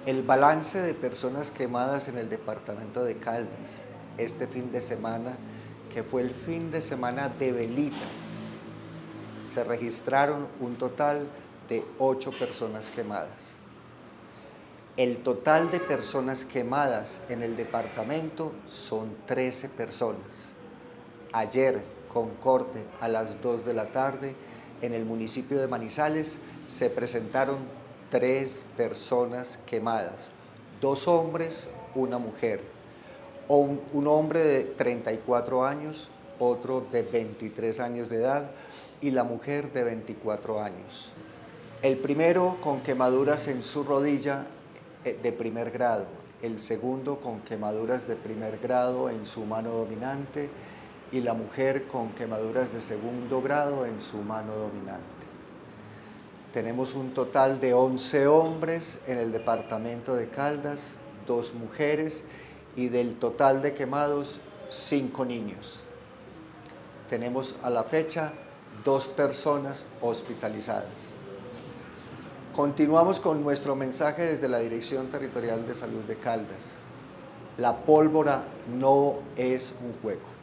El balance de personas quemadas en el departamento de Caldas este fin de semana, que fue el fin de semana de velitas, se registraron un total de 8 personas quemadas. El total de personas quemadas en el departamento son 13 personas. Ayer, con corte a las 2 de la tarde, en el municipio de Manizales se presentaron 3 personas quemadas, 2 hombres, una mujer, un hombre de 34 años, otro de 23 años de edad y la mujer de 24 años. El primero con quemaduras en su rodilla de primer grado, el segundo con quemaduras de primer grado en su mano dominante y la mujer con quemaduras de segundo grado en su mano dominante. Tenemos un total de 11 hombres en el departamento de Caldas, 2 mujeres y del total de quemados 5 niños. Tenemos a la fecha 2 personas hospitalizadas. Continuamos con nuestro mensaje desde la Dirección Territorial de Salud de Caldas. La pólvora no es un juego.